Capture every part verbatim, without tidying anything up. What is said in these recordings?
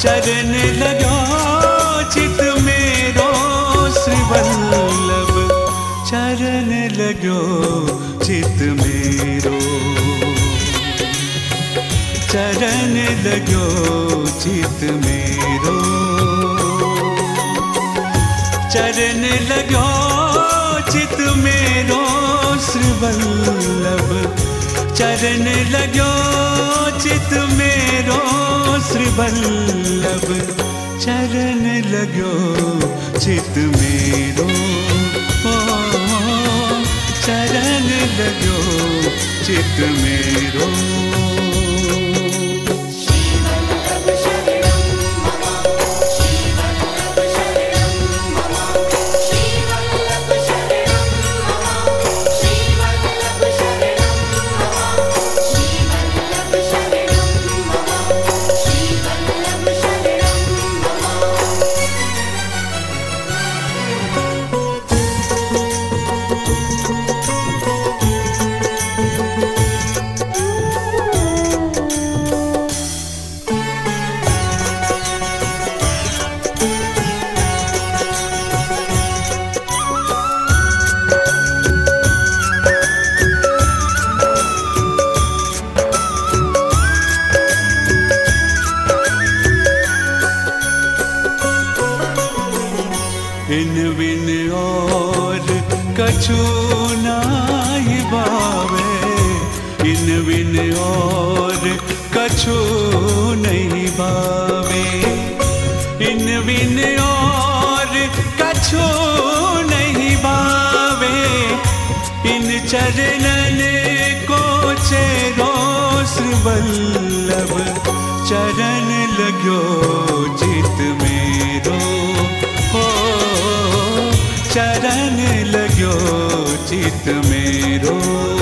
चरण लगो चित मेरो श्री वल्लभ, चरण लगो चित मेरो, चरण लगो चित मेरो, चरण लगो चित मेरो श्री वल्लभ, चरण लगो चित मेरो श्री वल्लभ, चरण लगो चित मेरो, ओ चरण लगो चित मेरो। इन बिन और कछु नाहि भावे, इन बिन और कछु नहीं भावे, इन बिन और कछु नहीं भावे, इन चरणन को चेरो श्री वल्लभ, चरण लगो चित मेरो, हो चरण लगो चित मेरो।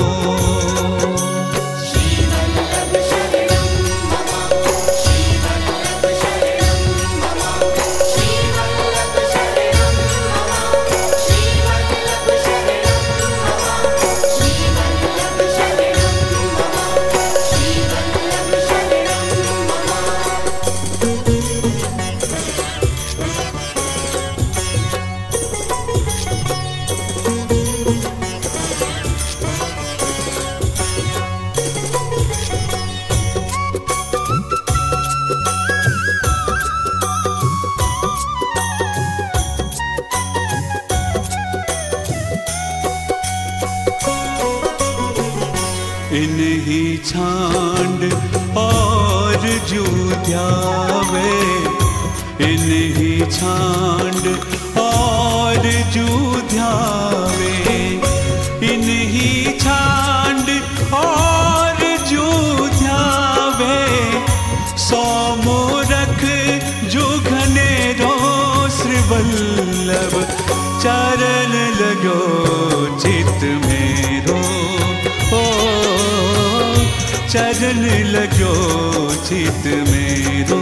इन्हीं छांड और जू ध्यावे, इन्हीं छांड और जू ध्यावे, इन्हीं छांड और जू ध्यावे, सौ मूरख जो घनेरो श्री वल्लभ, चरण लगो चित मेरो, ओ चरण लगो चित मेरो।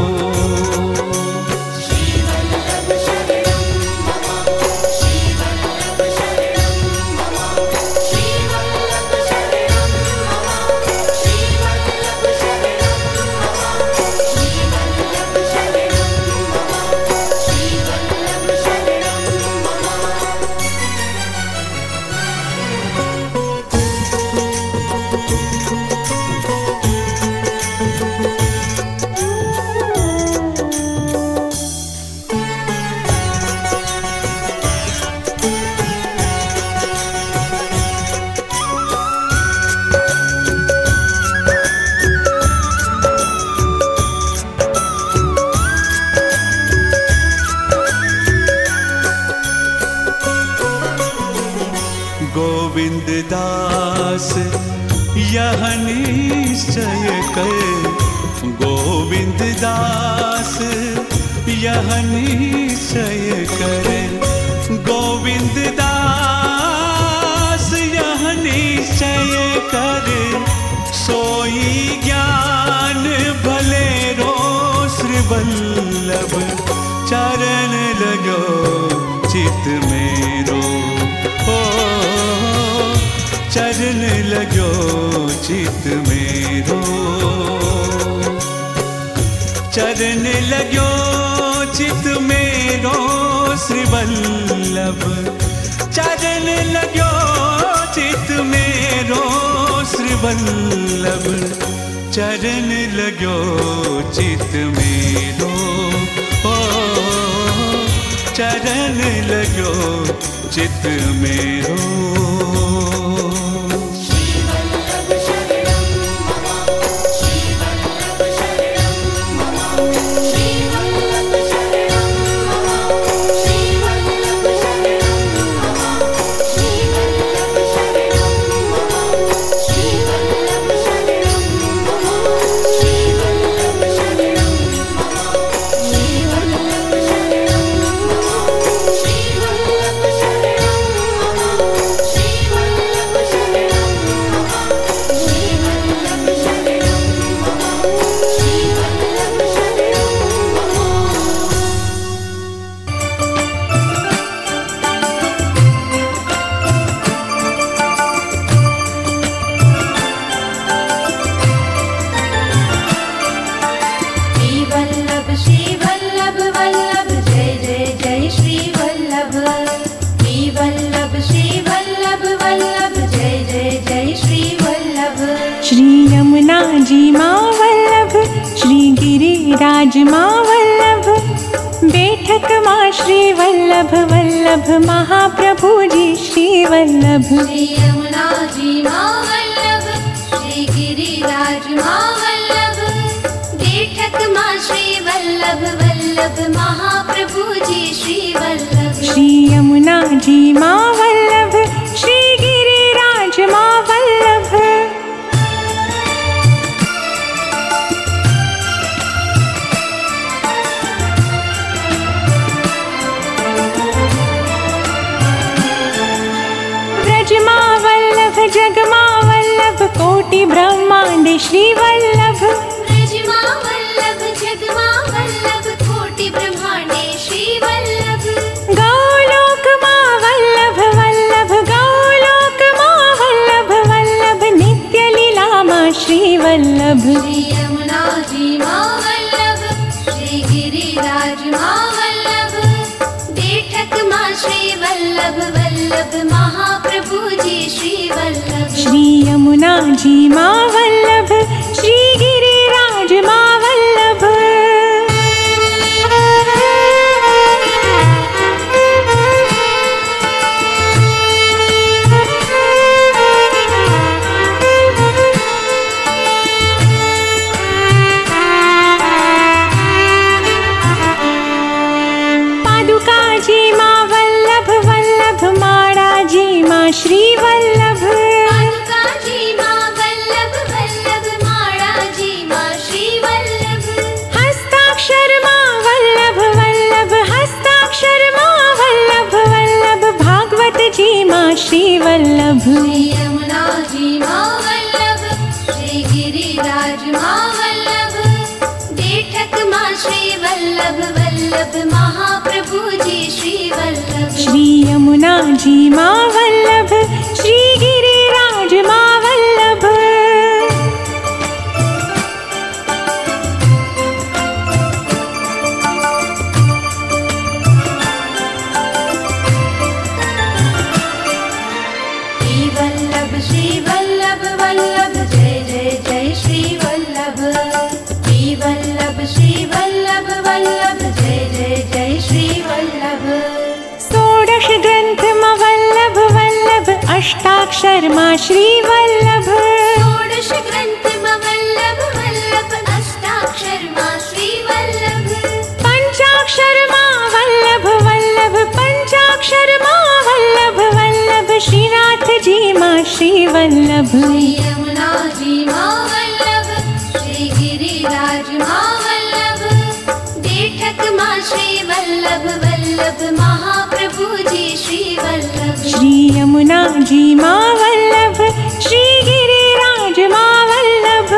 गोविंद दास यह निश्चय कर, गोविंद दास यह निश्चय कर, गोविंद दास यह निश्चय कर, सोई ज्ञान भले रो श्री वल्लभ, चरण लगो चित मेरो, ओ चरण लगो चित मेरो, चरण लग्यो चित मेरो श्री वल्लभ, चरण लग्यो चित मेरो श्री वल्लभ, चरण लग्यो चित मेरो, ओ चरण लग्यो चित मेरो। राज माँ वल्लभ, बैठक माँ श्री वल्लभ वल्लभ महाप्रभु जी श्री वल्लभ। श्री यमुना जी माँ वल्लभ, श्री गिरिराज माँ वल्लभ, बैठक माँ श्री वल्लभ वल्लभ महाप्रभु जी श्री वल्लभ। श्री यमुना जी माँ वल्लभ, श्री गिरिराज माँ वल्लभ। जग माँ वल्लभ, कोटि ब्रह्मांड श्री वल्लभ। ब्रज माँ वल्लभ, जग माँ वल्लभ, कोटि ब्रह्मांड श्री वल्लभ। गौलोक माँ वल्लभ वल्लभ, गौलोक माँ वल्लभ वल्लभ, नित्य लीला माँ श्री वल्लभ। श्री यमुना जी माँ वल्लभ, श्री गिरिराज माँ वल्लभ, बैठक माँ श्री वल्लभ वल्लभ महाप्रभु जी श्री वल्लभ। श्री यमुना जी माँ वल्लभ, श्री गिरिराज माँ वल्लभ। पादुका जी माँ वल्लभ वल्लभ, माड़ा जी माँ श्री वल्लभ। पादुका जी माँ वल्लभ वल्लभ, माड़ा जी माँ श्री वल्लभ। हस्ताक्षर माँ वल्लभ वल्लभ, हस्ताक्षर माँ वल्लभ वल्लभ, भागवत जी माँ श्री वल्लभ। श्री यमुना जी माँ वल्लभ, श्री गिरिराज माँ वल्लभ, बैठक माँ श्री वल्लभ वल्लभ महाप्रभु जी श्री वल्लभ। श्री यमुना जी माँ वल्लभ, श्री गिरिराज माँ वल्लभ। श्री वल्लभ, श्री वल्लभ वल्लभ, जय जय जय श्री वल्लभ। श्री वल्लभ, श्री वल्लभ वल्लभ, जय जय जय श्री वल्लभ। षोडश ग्रंथ माँ वल्लभ वल्लभ, अष्टाक्षर माँ श्री वल्लभ। षोडश ग्रंथ माँ वल्लभ वल्लभ, अष्टाक्षर माँ श्री वल्लभ। पंचाक्षर माँ वल्लभ वल्लभ, पंचाक्षर माँ वल्लभ वल्लभ, श्रीनाथ जी माँ श्री वल्लभ। श्री यमुना जी माँ वल्लभ, श्री गिरिराज माँ वल्लभ, बैठक माँ श्री वल्लभ वल्लभ महाप्रभु जी श्री वल्लभ। श्री यमुना जी माँ वल्लभ, श्री गिरिराज माँ वल्लभ।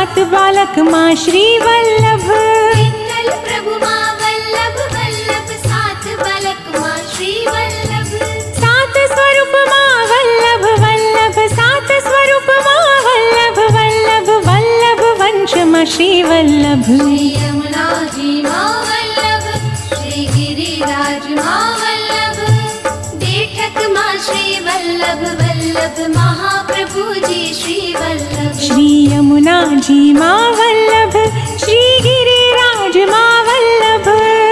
सात बालक माँ श्री वल्लभ। विठ्ठल प्रभु माँ वल्लभ वल्लभ सात बालक माँ श्री वल्लभ। सात स्वरूप माँ वल्लभ वल्लभ सात स्वरूप माँ वल्लभ वल्लभ वल्लभ वंश माँ श्री वल्लभ। श्री यमुना जी माँ वल्लभ श्री गिरिराज माँ वल्लभ बेठक माँ श्री वल्लभ वल्लभ महाप्रभु जी श्री वल्लभ। श्री यमुना जी माँ वल्लभ श्री गिरिराज माँ वल्लभ।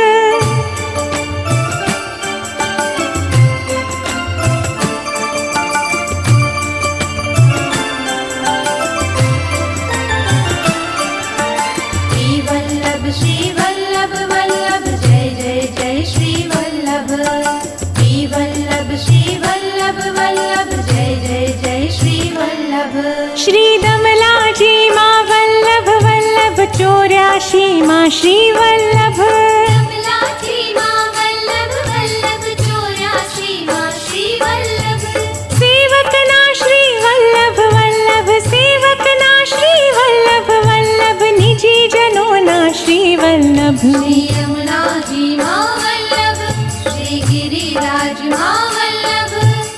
श्री वल्लभ श्री वल्लभ वल्लभ जय जय जय श्री वल्लभ। श्री वल्लभ श्री वल्लभ वल्लभ जय जय जय श्री वल्लभ। श्री दमला जी माँ वल्लभ वल्लभ चौरासी माँ श्री वल्लभ। कमला जी माँ वल्लभ वल्लभ चौरासी माँ श्री वल्लभ। सेवक ना श्री वल्लभ वल्लभ सेवक ना श्री वल्लभ वल्लभ निजी जनों ना श्री वल्लभ। श्री यमुना जी माँ वल्लभ श्री गिरिराज माँ वल्लभ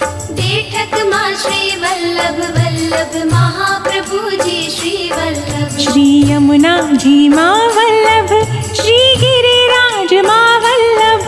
बेठक माँ श्री वल्लभ वल्लभ महाप्रभु जी श्री वल्लभ। श्री यमुना जी माँ वल्लभ श्री गिरिराज माँ वल्लभ।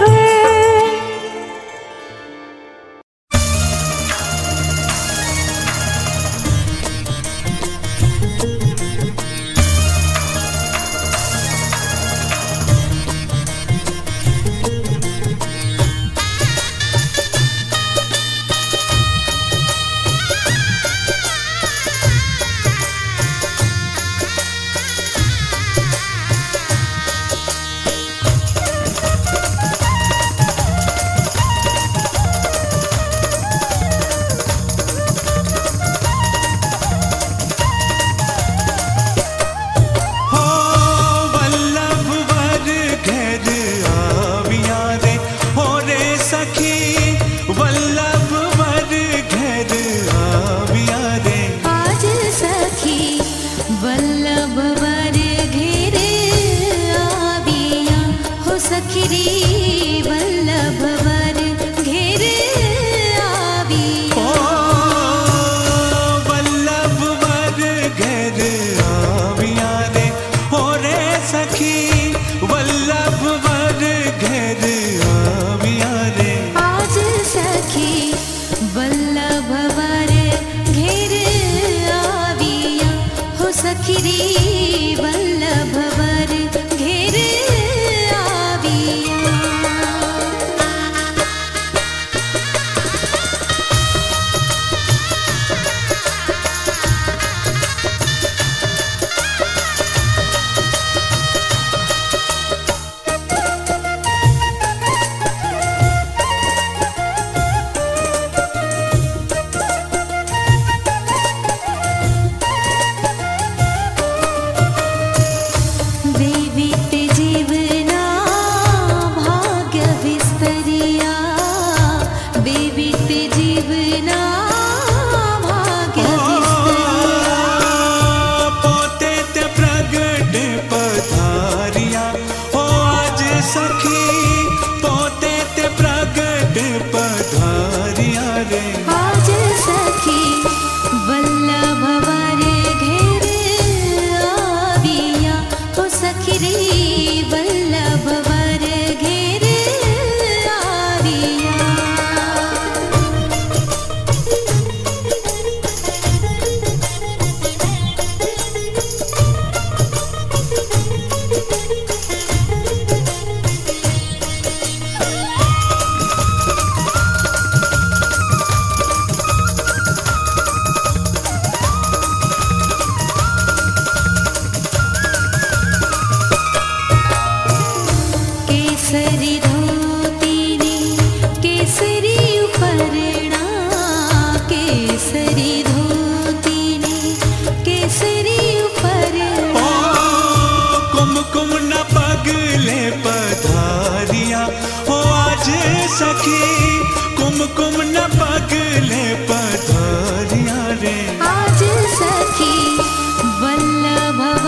आज सखी वल्लभ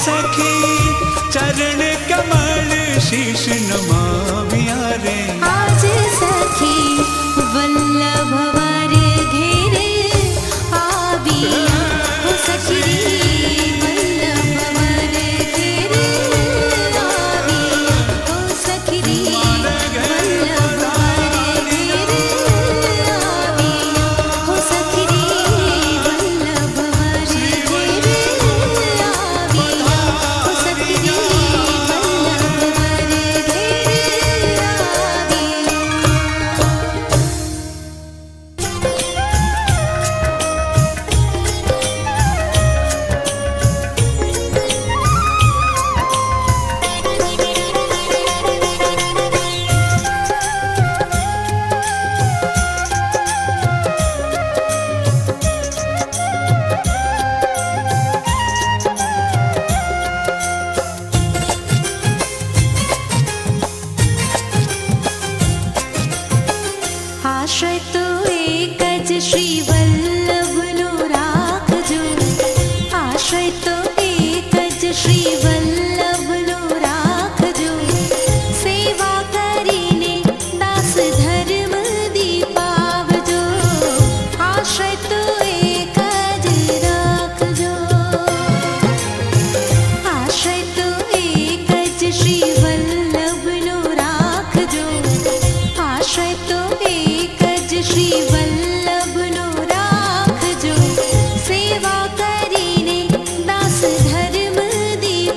सखी चरण कमल शीश नमाविया रे। आज सखी वल्लभ वर घेरे आविया हो सखी वल्लभ वर घेरे आविया हो सखी वल्लभ वर घेरे आविया हो सखी वल्लभ वर घेरे आविया हो सखी वल्लभ वर घेरे आश्रय तो एकज श्री वल्लभ लो राखजो। आश्रय तो एकज श्री वल्लभ लो राखजो। सेवा करीने दास धर्म दीपावजो। आश्रय तो एकज राखजो। आश्रय तो एकज श्री वल्लभ लो राखजो। आश्रय तो एकज श्री वल्लभ लो राखजो। सेवा करीने दास धर्म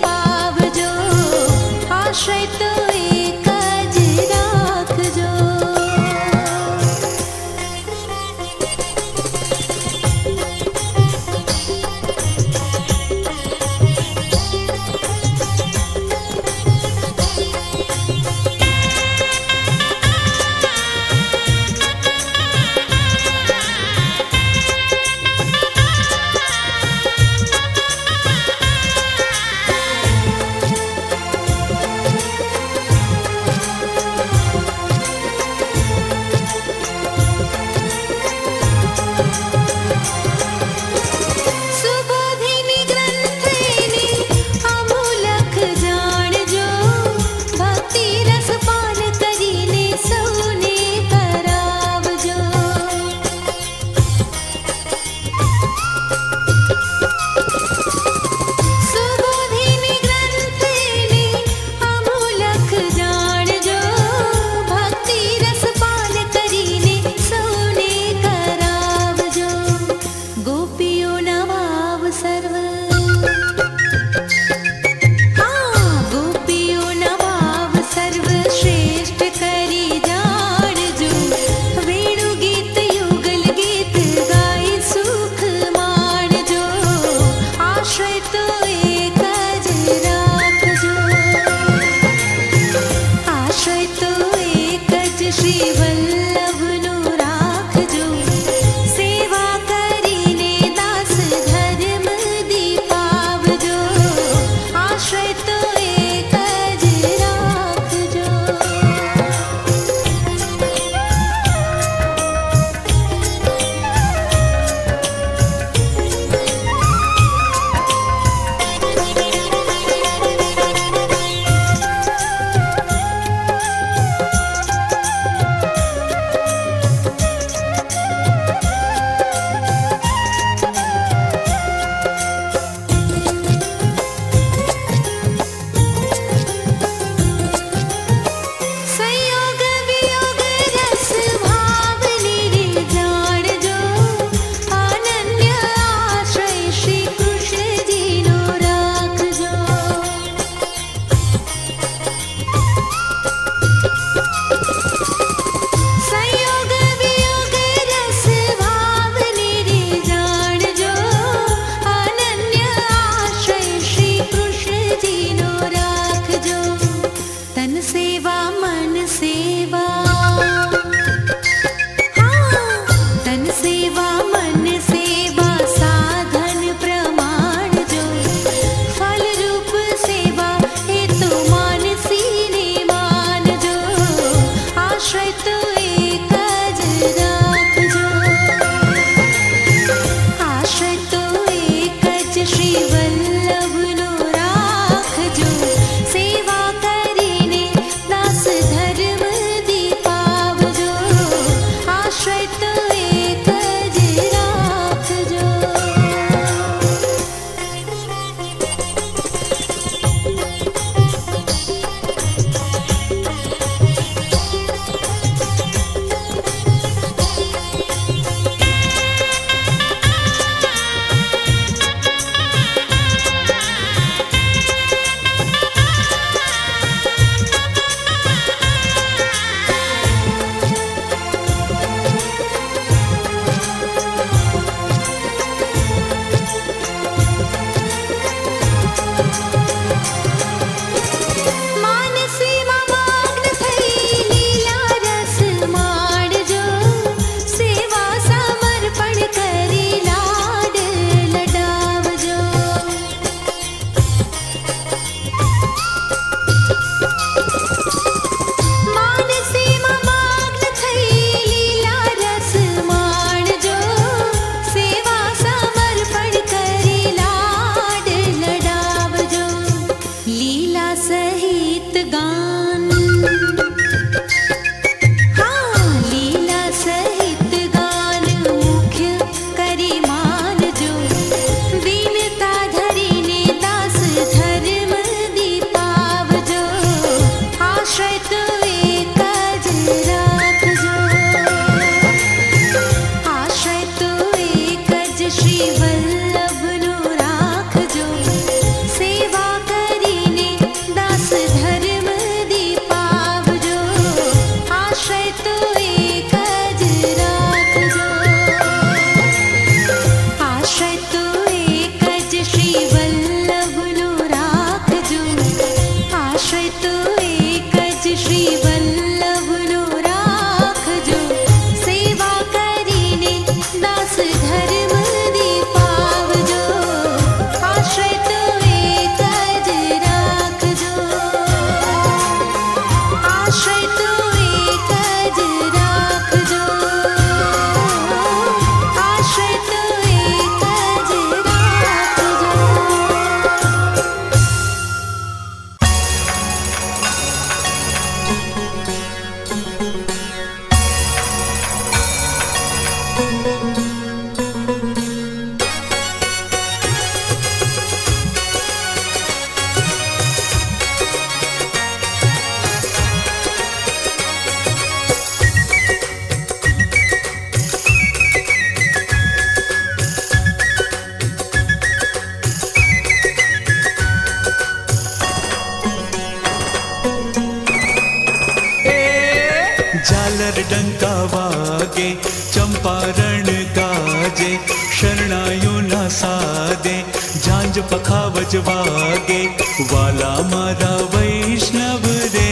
झालर डंका वागे चंपारण गाजे शरणायु ना सादे झांझ पखावज वागे वाला मारा वैष्णव रे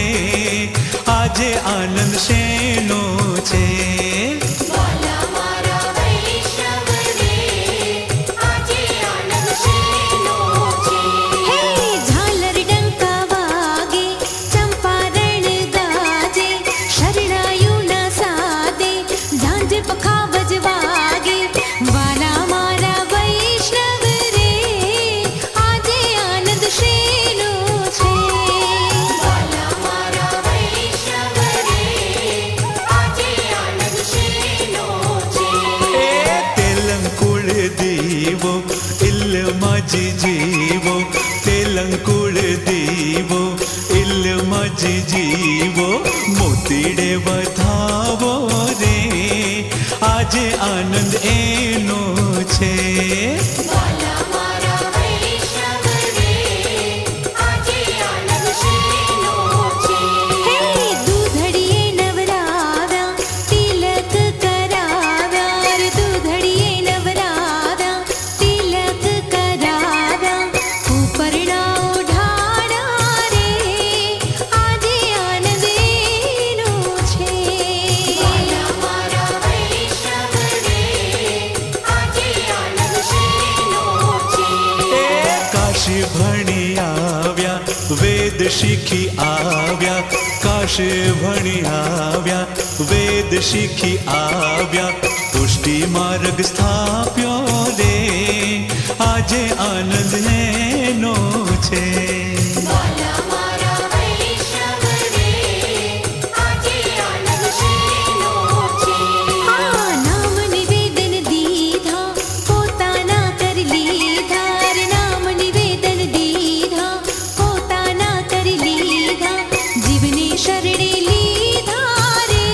આજે આનંદ શેનો છે વાલા મારા વૈષ્ણવ રે આજે આનંદ શેનો છે હે ઝાલર ડંકા વાગે ચંપારણ ગાજે શરણાયુના સાદે ઝાંઝ પખાવજ વાગે વાલા મારા વૈષ્ણવ રે આજે આનંદ શેનો છે વાલા મારા વૈષ્ણવ રે આજે આનંદ શેનો છે એ તેલંકુળ દીવો ઇલ્લ માજી જીવો તેલંકુળ દીવો ઇલ્લ માજી જીવો મોતીડે વધાવો રે આજે આનંદ એનો છે વાલા મારા વૈષ્ણવ રે આજે આનંદ શેનો છે હે દૂધડીએ નવરાવ્યા તિલક કરાવ્યા રે દૂધડીએ નવરાવ્યા તિલક કરાવ્યા ઉપરણા ઓઢાડા રે આજે આનંદ એનો છે વાલા મારા વૈષ્ણવ રે આજે આનંદ શેનો છે એ કાશી ભણી આવ્યા વેદ શીખી આવ્યા કાશી ભણી આવ્યા વેદ શીખી આવ્યા પુષ્ટિ માર્ગ સ્થાપ્યો રે આજે આનંદ એનો છે વાલા મારા વૈષ્ણવ રે આજે આનંદ શેનો છે આ નામ નિવેદન દીધા પોતાના કર લીધા રે નામ નિવેદન દીધા પોતાના કર લીધા જીવને શરણે લીધા રે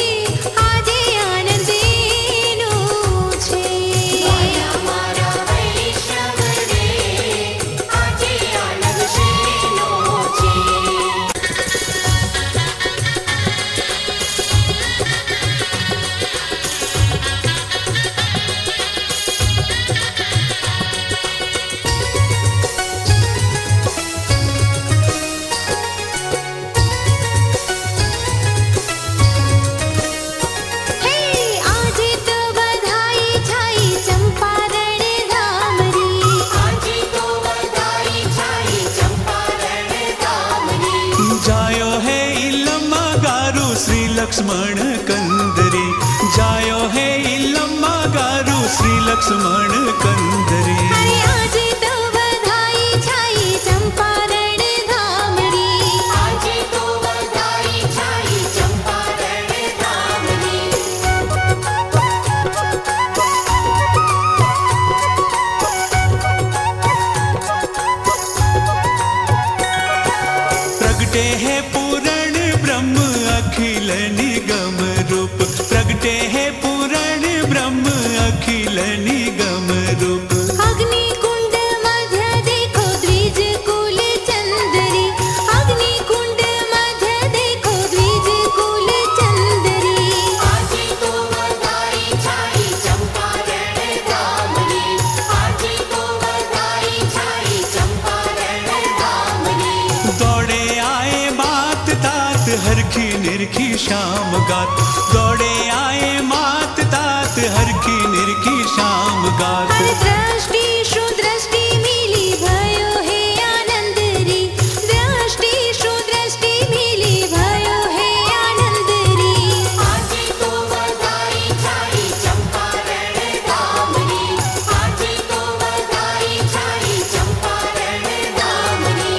આજે આનંદ એનો છે વાલા મારા વૈષ્ણવ રે આજે આનંદ શેનો છે હે આજે તો બધાઈ છાઈ ચંપારણ ધામરી આજે તો વધાઈ છાઈ ચંપારણ ધામની જાયો હે ઇલમ્મા ગારુ શ્રી લક્ષ્મણ કંદરે જાયો હે ઇલમ્મા ગારુ શ્રી લક્ષ્મણ કંદરે અરે આજે તો બધાઈ છાઈ ચંપારણ ધામરી આજે તો વધાઈ છાઈ ચંપારણ ધામની प्रगटे है पूरण ब्रह्म अखिल निगम रूप प्रगटे है पूरण ब्रह्म अखिल निगम रूप अग्नि कुंड मध्य देखो द्विज कुल चंदरी अग्नि कुंड मध्य देखो द्विज कुल चंदरी આજે તો વધાઈ છાઈ ચંપારણ ધામની આજે તો વધાઈ છાઈ ચંપારણ ધામની दौड़े आए बात तात हरखी निरखी शाम गात दौड़े आए मात तात हरखी निरखी शाम गात हर दृष्टि शु दृष्टि मिली भयो हे आनंद री दृष्टि शु दृष्टि मिली भयो हे आनंद री આજે તો વધાઈ છાઈ ચંપારણ ધામની આજે તો વધાઈ છાઈ ચંપારણ ધામની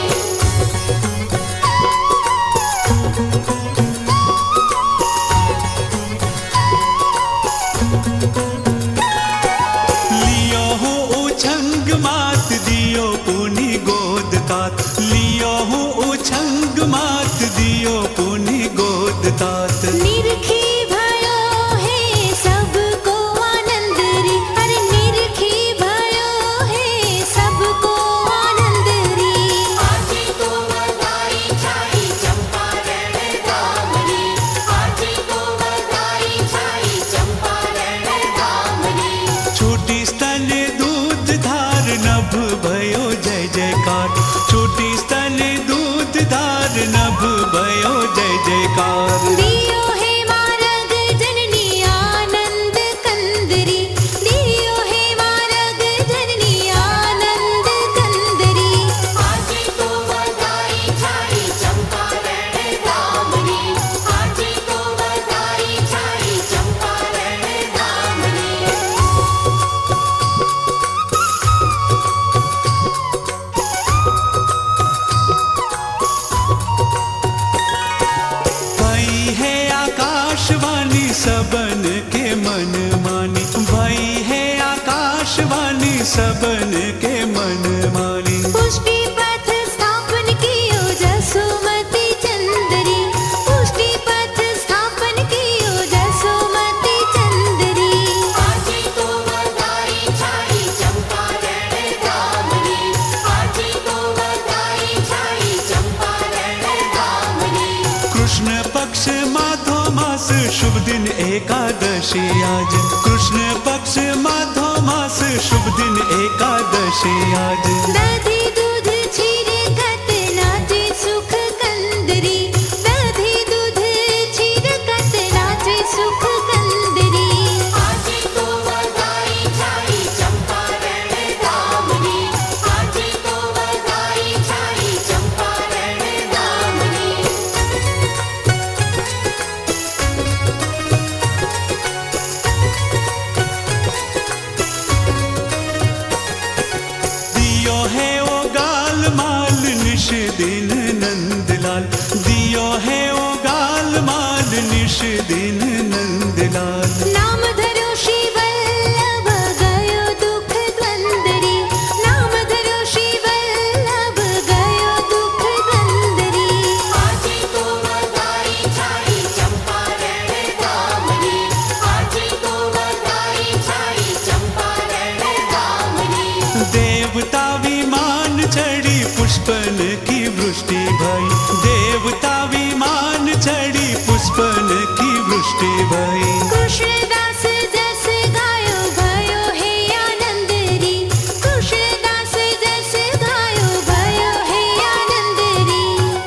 लियो हूँ उछंग मात दियो पुनि गोद तात लियो हूँ उछंग मात दियो पुनि गोद तात निरखी भयो हे सबको आनंद री अरे निरखी भयो हे सबको आनंद री આજે તો વધાઈ છાઈ ચંપારણ ધામની આજે તો छोटी स्तन दूध धार नभ भयो जय जयकार। दियो हे मारग जननी आनंद कंदरी, दियो हे मारग जननी आनंद कंदरी। आजी को बधाई छाई चंपारण धामनी, आजी को बधाई छाई चंपारण धामनी। भाई है आकाशवाणी सबन के मन मानी, भाई है आकाशवाणी सबन के मन मानी। पुष्टि पथ स्थापन कियो जसोमती चंदरी, पुष्टि पथ स्थापन कियो जसोमती चंदरी। आजी को बधाई छाई चंपारण धामनी, आजी को बधाई छाई चंपारण धामनी। कृष्ण पक्ष माधो मास शुभ दिन एकादशी आज, कृष्ण पक्ष माधो मास शुभ दिन एकादशी आज। दधि दूध क्षीर कत नाचे सुख कंदरी, दधि दूध क्षीर कत नाचे सुख कंदरी। आजी को बधाई छाई चंपारण धामनी, आजी को बधाई छाई चंपारण धामनी। दियो है ओ गाल माल निश दिन नंदलाल, दियो है ओ गाल माल निश दिन नंदलाल। नाम धरो श्री वल्लभ गयो दुख द्वंदरी, नाम धरो श्री वल्लभ गयो दुख द्वंदरी। आजी को बधाई छाई चंपारण धामनी, आजी को बधाई छाई चंपारण धामनी। देवता विमान चढ़ी पुष्पन की वृष्टि भई, देवता विमान चढ़ी पुष्पन की वृष्टि भई। कृष्णदास जस गायो भयो हे आनंदरी, कृष्णदास जस गायो भयो हे आनंदरी।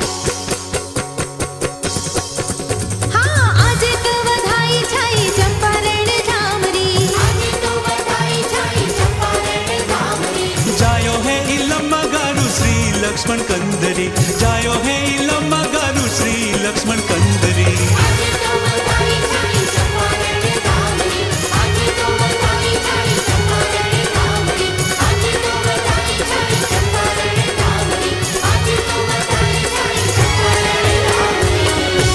हाँ आज तो बधाई छाई चंपारण धामरी, आजी को बधाई छाई चंपारण धामनी। जायो है इलम्मा गारू श्री लक्ष्मण कंदरी, जायो है इलम्मा गारू श्री लक्ष्मण कंदरी। आजी को बधाई छाई चंपारण धामनी, आजी को बधाई छाई चंपारण धामनी, आजी को बधाई छाई चंपारण धामनी, आजी को बधाई छाई चंपारण धामनी।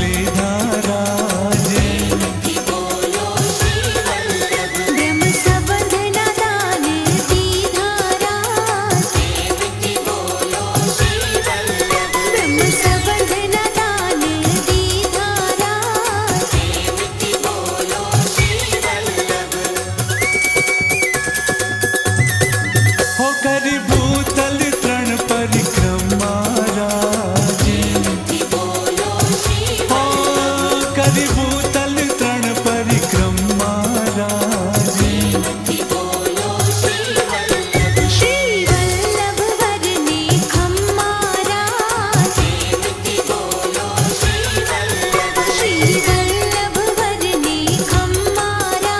मुरलीधारा जय ब्रह्म सबंध नादान दी धारा ब्रह्म सबंध नादान दी धारा हो करी भूतल तृण परिक्रमा राजे हो करी भूतल तृण परिक्रमा राजे श्री वल्लभ वरने खम्मारा श्री वल्लभ वरने खम्मारा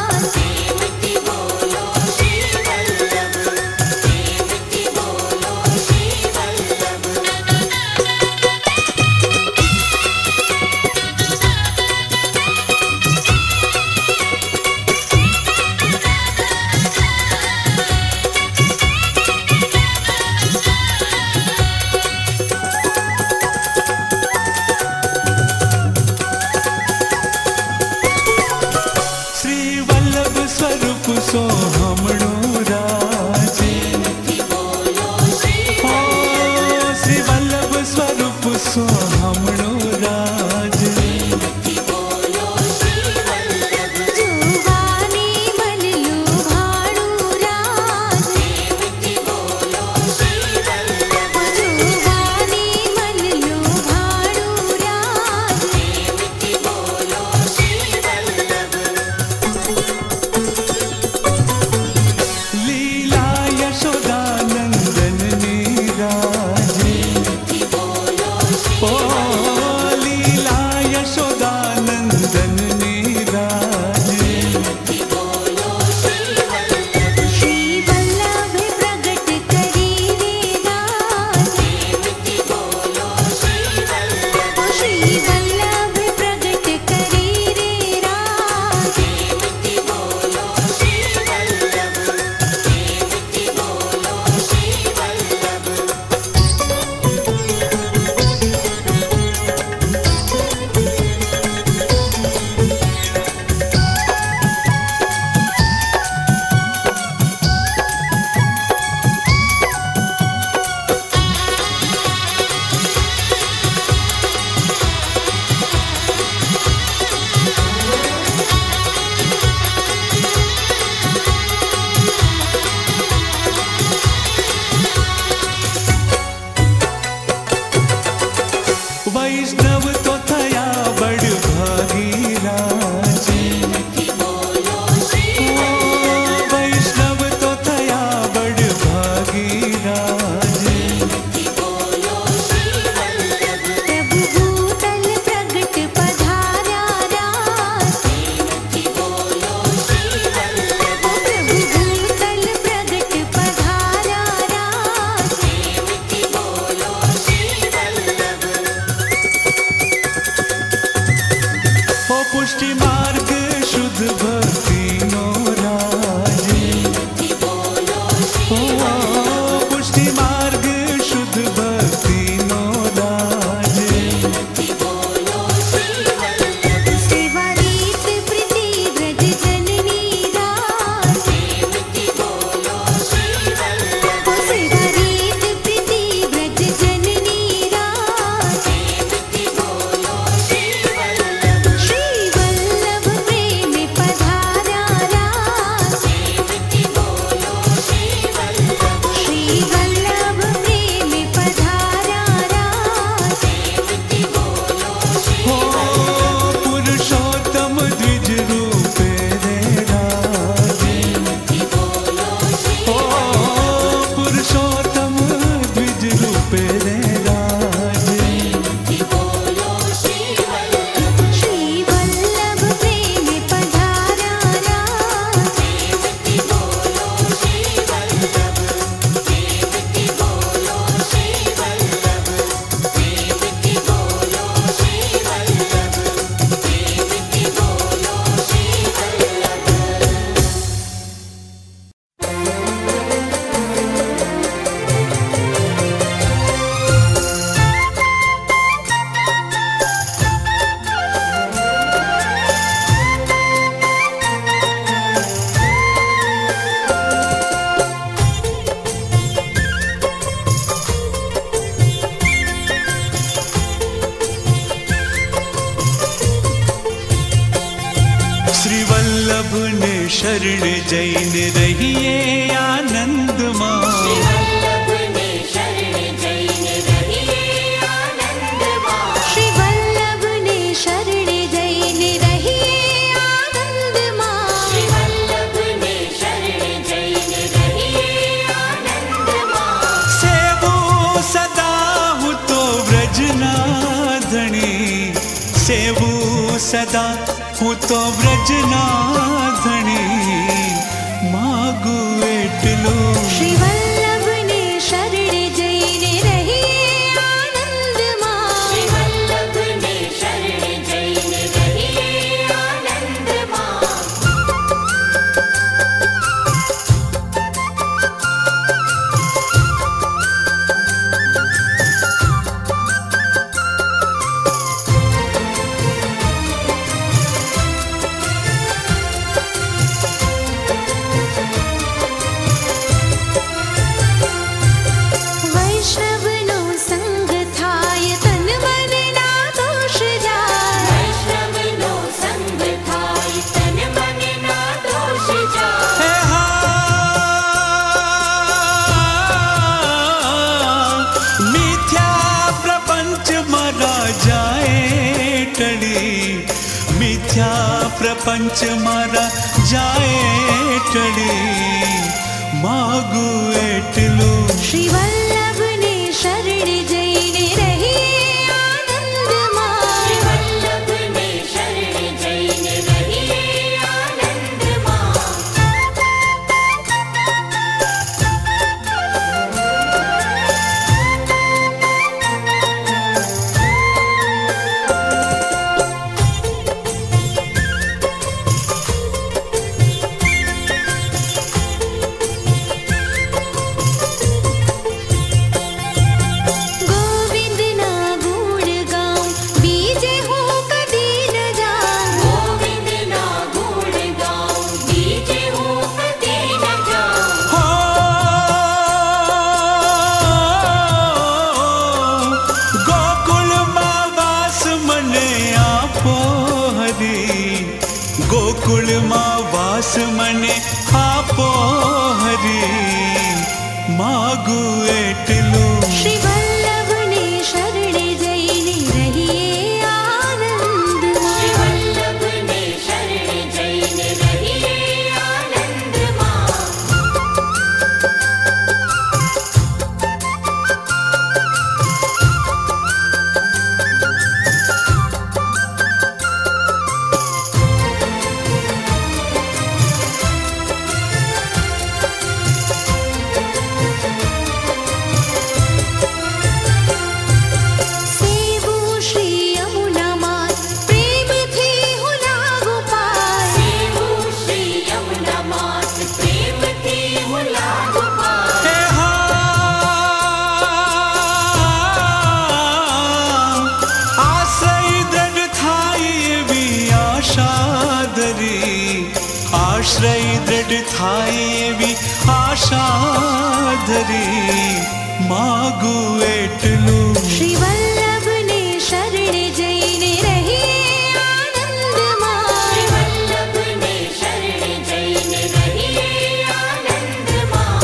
श्री वल्लभ स्वरूप सोहमणो राजे हो श्री वल्लभ स्वरूप सोहमणो राजे जुवानी मन लुभाणु राज जुवानी मन लुभाणु राज लीला यशोदानंदन ने राजे ओ लीला यशोदानंदन ने राजे श्री वल्लभ प्रगट करी रे राज श्री वल्लभ प्रगट करी रे राज वैष्णव तो थया बड़ भागी राजे ओ वैष्णव तो थया बड़ भागी राजे प्रभु भूतल प्रगट पधारा राज प्रभु भूतल प्रगट पधारा राज हो पुष्टि मार्ग शुद्ध भक्ति नो राजे हो पुष्टि मार्ग शुद्ध भक्ति नो राजे सेवा रीत प्रीति व्रज जननी राज सेवा रीत प्रीति व्रज जननी राज श्री वल्लभ वल्लभ ने शरण जैन रहिए आनंद माँ। श्री वल्लभ ने शरण जैन रहिए आनंद माँ। श्री वल्लभ ने शरण जैन रहिए आनंद माँ। श्री वल्लभ ने शरण जैन रहिए आनंद माँ। सेवो सदा हूँ तो व्रजनाधणी, सेवू सदा हूँ तो व्रजनाधणी, मागू एटलो। श्री वल्लभ ने शरण जैन रहिए आनंद माँ। श्री वल्लभ ने शरण जैन रहिए आनंद माँ। वैष्णवनो संग थाय तन मन ना दोष जाय। वैष्णवनो संग थाय तन मन ना दोष जाय। हे हा मिथ्या प्रपंच मरा जाए टड़ी, मिथ्या प्रपंच मरा जाए टड़ी, मागू एटलो। श्री वल्लभ ने शरण जैन रहिए आनंद माँ। श्री वल्लभ ने शरण जैन रहिए आनंद माँ। गोविंद ना गुण गाऊं बीजे हूँ कदी न जाऊं। गोविंद ना गुण गाऊं बीजे हूँ कदी न जाऊं। हो गोकुल माँ वास मने आपो हरी, गोकुल माँ वास मने आपो हरी, मागू एटलो। श्री वल्लभ ने शरण जैन रहिए आनंद माँ। श्री वल्लभ ने शरण जैन रहिए आनंद माँ। सेवू श्री यमुना मात प्रेम थी हूँ लागू पार। सेवू श्री यमुना मात प्रेम थी हूँ लागू पार। हे हा आश्रय दृढ़ थाई भी आशा धरी, आश्रय दृढ़ थाई भी आशा धरी, मागू एटलो। श्री वल्लभ ने शरण जैन रहिए आनंद माँ। श्री वल्लभ ने शरण जैन रहिए आनंद माँ।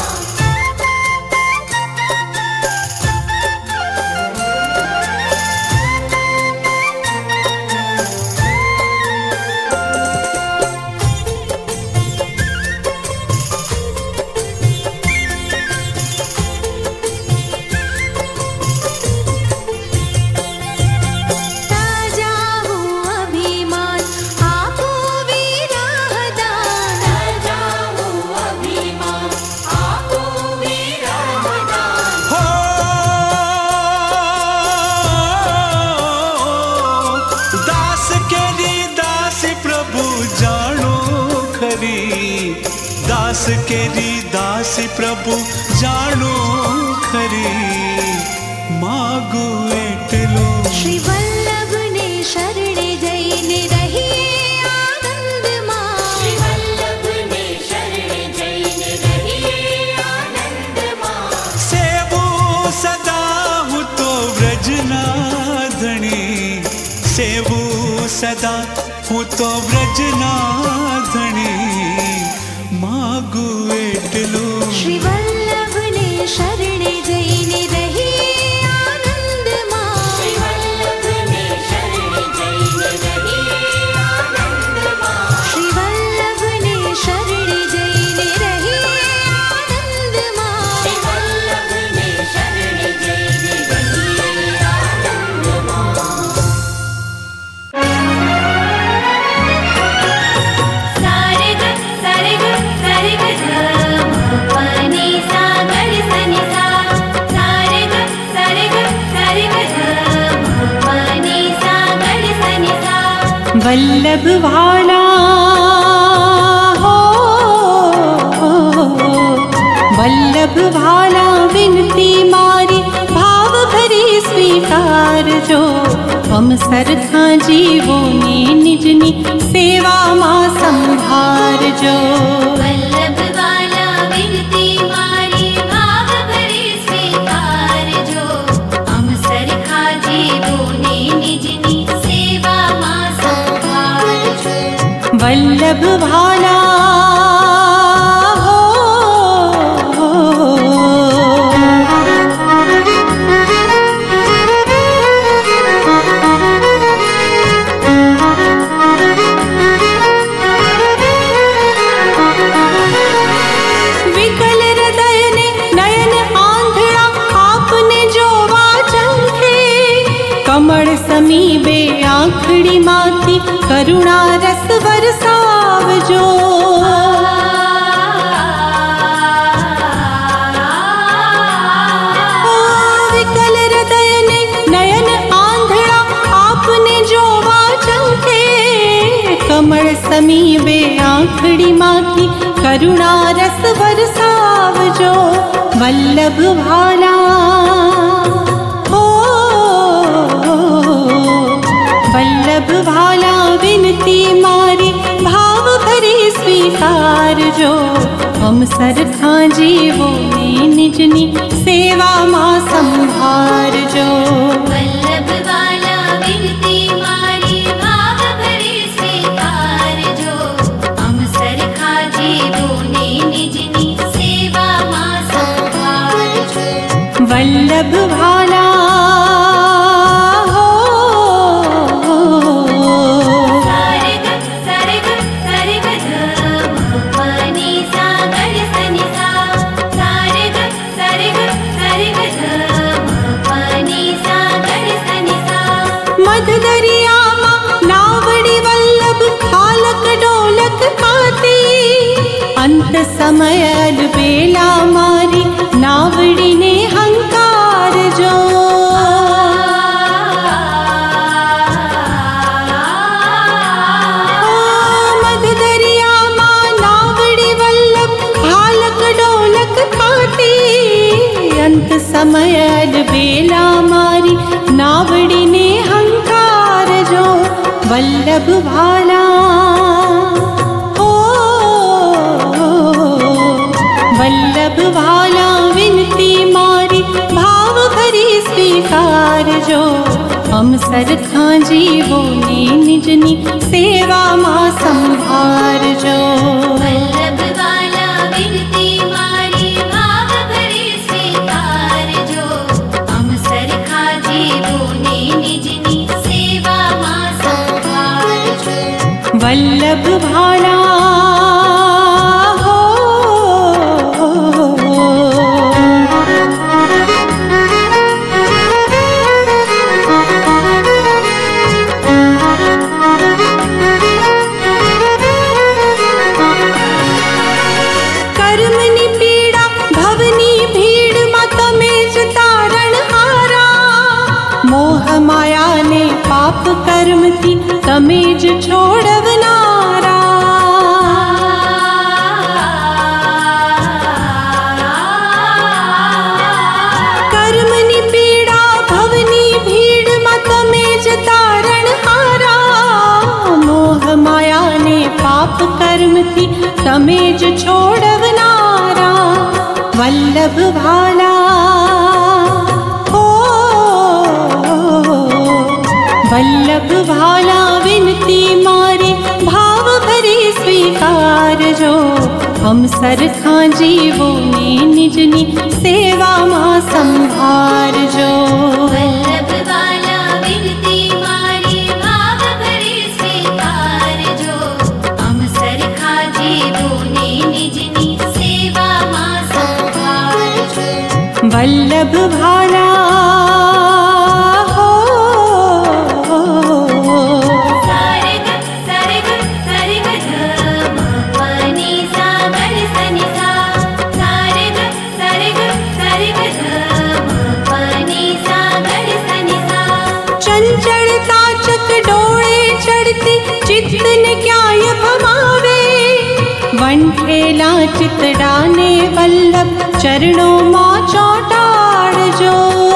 ताजा हूँ अभिमान आपो वीराहदान। ताजा हूँ अभिमान आपो वीराहदान। हो दास केरी दास प्रभु जानो खरी, दास केरी दास प्रभु जानो खरी, मागू एटलो। श्री वल्लभ ने शरण जैन रहिए आनंद माँ। श्री वल्लभ ने शरण जैन रहिए आनंद माँ। सेवो सदा हूँ तो व्रजनाधणी, सेवू सदा હું તો વ્રજના ધણી માગુ એટલું. શ્રી વલ્લભને શરણે જઈને રહી આનંદમાં. શ્રી વલ્લભને શરણે જઈને રહી આનંદમાં. શ્રી વલ્લભને શરણે જઈને રહી આનંદમાં. શ્રી વલ્લભને શરણે જઈને રહી આનંદમાં. सारे ग सारे ग सारे ग ध पनी सा गण सनि सा. सारे ग सारे ग सारे ग ध पनी सा गण सनि सा. वल्लभ भाला हो, वल्लभ भाला विनती मारी भाव भरी स्वीकारजो. हम सरखा जीवोनी निजनी सेवामां संभारजो. वल्लभ वाला विनती मारी भाव भरे स्वीकारजो. हम सरखा जीवोने निजनी सेवामां संभाळजो. वल्लभ भाला हो, विकल हृदय ने नयन आंधळा आपने जोवा चंखे. कमळ समीबे आंखड़ी माती करुणा रस वरसावजो. ओ विकल हृदय ने नयन आंधळा आपने जोवा चंखे. कमळ समीबे आंखड़ी माती करुणा रस वरसावजो. वल्लभ भाला हो, वल्लभ भाला विनती मारी भाव भरी स्वीकारजो. हम सरखा जीवोने निजनी सेवामां संभारजो. वल्लभ वाला विनती मारी भाव भरे स्वीकारजो. हम सरखा जीवोने निजनी सेवामां संभाळजो. वल्लभ भाला हो, सारे ग सारे ग सारे ग ध पनी सा गण सनि सा. सारे ग सारे ग सारे ग ध पनी सा गण सनि सा. मध दरियामां नावड़ी वल्लभ खालक डोलक खाती. अंत समयल बेला मारी नावड़ी ने हंकार जो. ओ मध दरियामां नावड़ी वल्लभ खालक डोलक खाती. अंत समयल बेला मारी नावड़ी ने हंकार जो. वल्लभ भाला हो, वल्लभ भाला विनती मारी भाव भरी स्वीकारजो. हम सरखा जीवोने निजनी सेवामां संभारजो. वल्लभ वाला विनती मारी भाव भरे स्वीकारजो. हम सरखा जीवोने निजनी सेवामां संभाळजो. वल्लभ भाला हो, कर्मनी पीड़ा भवनी भीड़ मां तमे ज तारणहारा. मोह माया ने पाप कर्म थी तमे ज छोड़वनारा. कर्मनी पीड़ा भवनी भीड़ मां तमे ज तारणहारा. मोह माया ने पाप कर्म थी तमे ज छोड़वनारा. वल्लभ भाला हो, वल्लभ भाला विनती मारी हम सरखा जीवो ने निजनी सेवा मां संभारजो। वल्लभ वाला विनती मारी भाव भरे स्वीकारजो। हम सरखा जीवो ने निजनी सेवा मां संभारजो। वल्लभ भाला वंठेला चितड़ाने वल्लभ चरणों मां चौटाड़जो।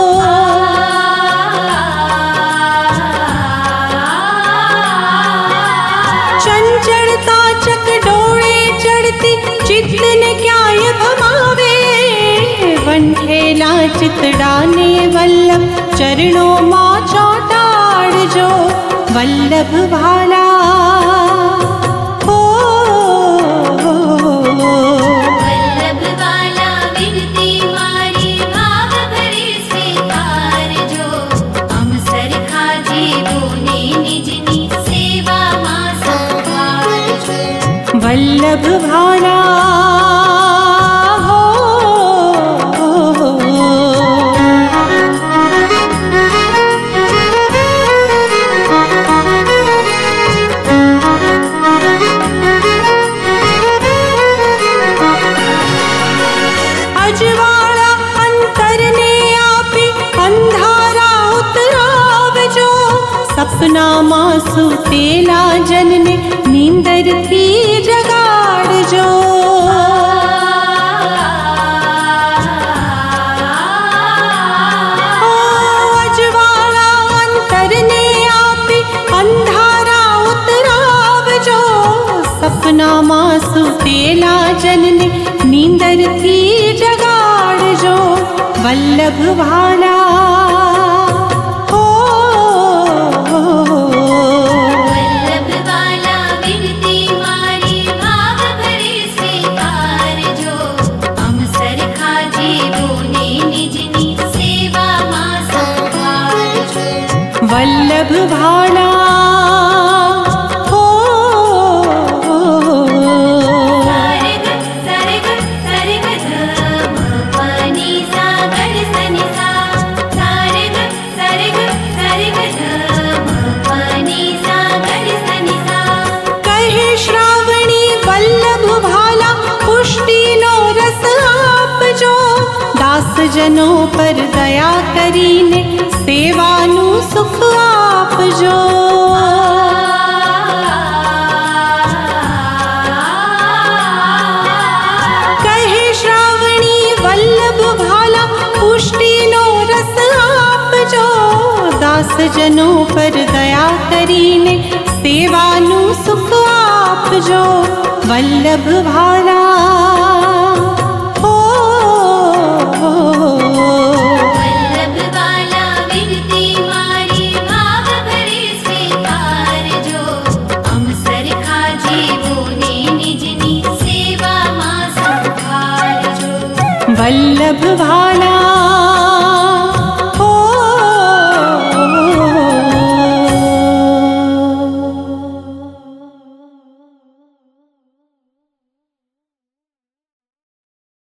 चंचलता चकडोळे चढ़ती चित्तन क्या ये भमावे। वंठेला चितड़ाने वल्लभ चरणों मां चौटाड़जो। वल्लभ भाला वल्लभ भाला हो, हो, हो, हो। अजवाड़ा अंतर ने आपी अंधारा उतरावजो। सपना मां सुतेला जन ने नींदर थी जगाड़जो। अजवाड़ा अंतर ने आपी अंधारा उतरावजो। सपना मां सुतेला जन ने नींदर थी जगाड़जो। वल्लभ भाला वल्लभ भाला हो, हो, हो। सारेग सारेग सारेग ध म नी सा ग स नि सा। सारेग सारेग सारेग ध म नी सा ग स नि सा। कहे श्रावणी वल्लभ भाला पुष्टि नो रस आपजो। दास जनों पर दया करीने सेवानु सुख आपजो। कहे श्रावणी वल्लभ भाला पुष्टि नो रस आपजो। दास जनों पर दया करीने सेवानु सुख आपजो। वल्लभ भाला